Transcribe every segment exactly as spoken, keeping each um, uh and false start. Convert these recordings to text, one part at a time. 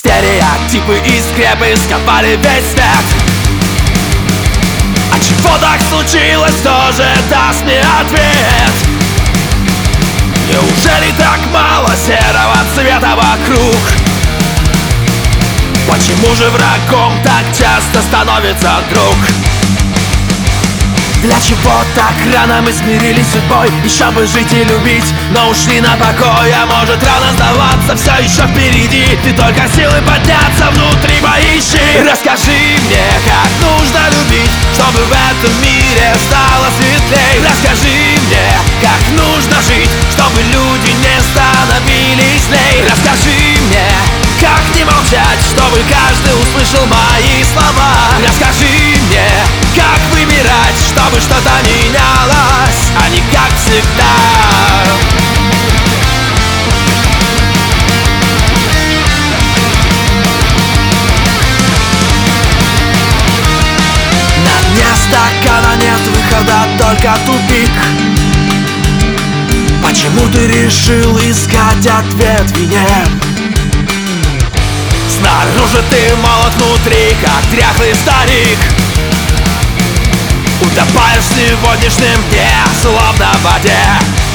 Стереотипы и скрепы сковали весь свет. А чего так случилось, кто же даст мне ответ? Неужели так мало серого цвета вокруг? Почему же врагом так часто становится друг? Для чего так рано мы смирились с судьбой? Еще бы жить и любить, но ушли на покой. А может рано сдаваться, все еще впереди. Ты только силы подняться внутри поищи. Расскажи мне, как нужно любить, чтобы в этом мире стало светлей. Расскажи мне, как нужно жить, чтобы люди не становились злей. Расскажи мне, как не молчать, чтобы каждый услышал мои слова. Расскажи мне, как выбирать, чтобы что-то менялось, а не как всегда. На дне стакана нет выхода, только тупик. Почему ты решил искать ответ в вине? Снаружи ты молод, внутри как дряхлый старик. Утопаешь в сегодняшнем дне, словно в воде.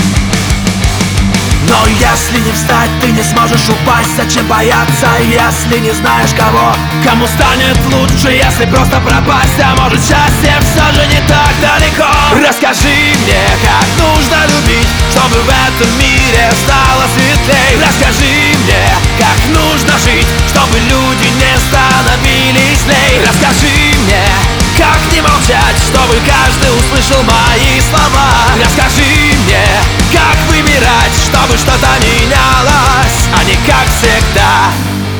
Но если не встать, ты не сможешь упасть. Зачем бояться, если не знаешь кого? Кому станет лучше, если просто пропасть? А может счастье все же не так далеко? Расскажи мне, как нужно любить, чтобы в этом мире стало светлей. Расскажи мне, как нужно жить, чтобы люди не становились злей. Расскажи мне, как не молчать, чтобы каждый услышал мои слова. Расскажи мне, как выбирать, чтобы что-то менялось, а не как всегда.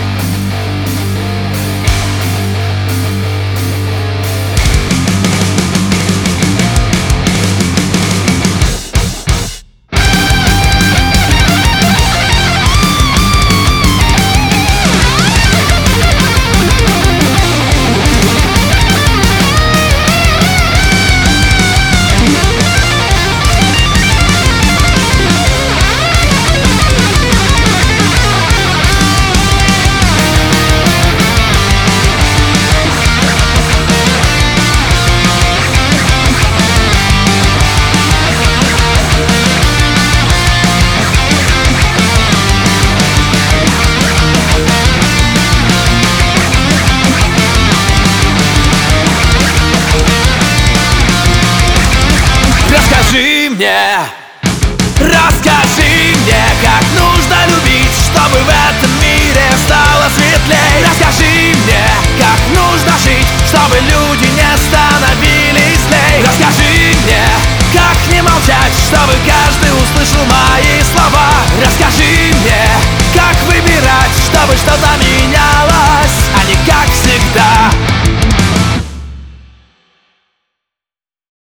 Расскажи мне, расскажи мне, как нужно любить, чтобы в этом мире стало светлей. Расскажи мне, как нужно жить, чтобы люди не становились злей. Расскажи